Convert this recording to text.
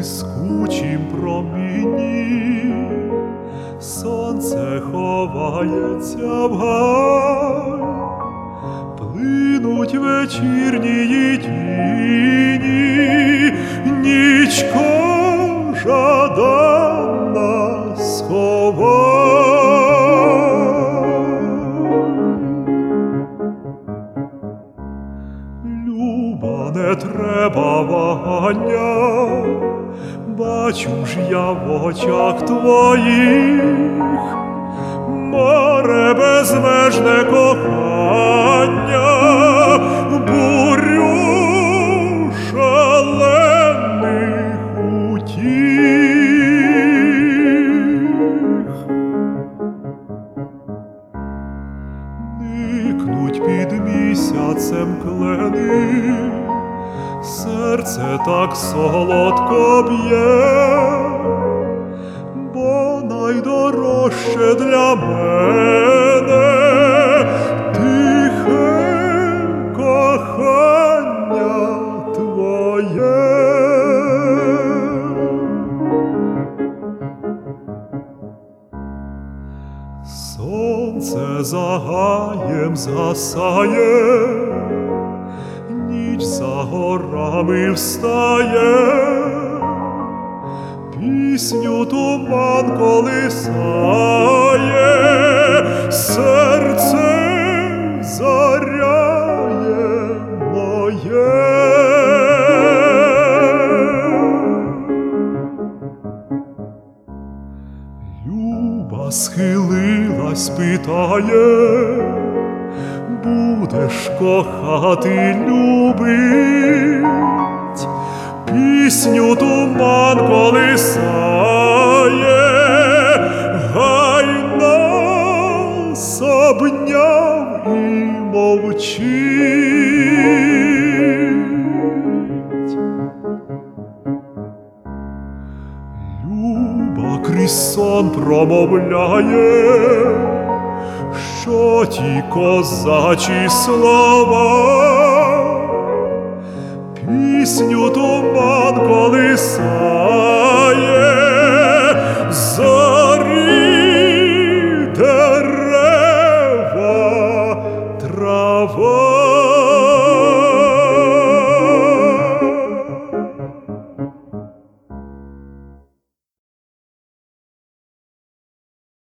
блискучім промінні, сонце ховається вгай, плинуть вечірнії тіні, нічко жаданна сховай. Люба, не треба вагання, бачу ж я в очах твоїх море безмежне кохання, бурю шалених утіх. Никнуть під місяцем клени, серце так солодко б'є, бо найдорожче для мене тихе кохання твоє. Сонце за гаєм згасає, ніч за горами встає, пісню туман колисає, серце заряє моє. Люба схилилась, питає, будеш кохати, любить, пісню туман колисає, гай нас обняв і мовчить. Люба крізь сон промовляє, що ті козачі слова, пісню туман колисає,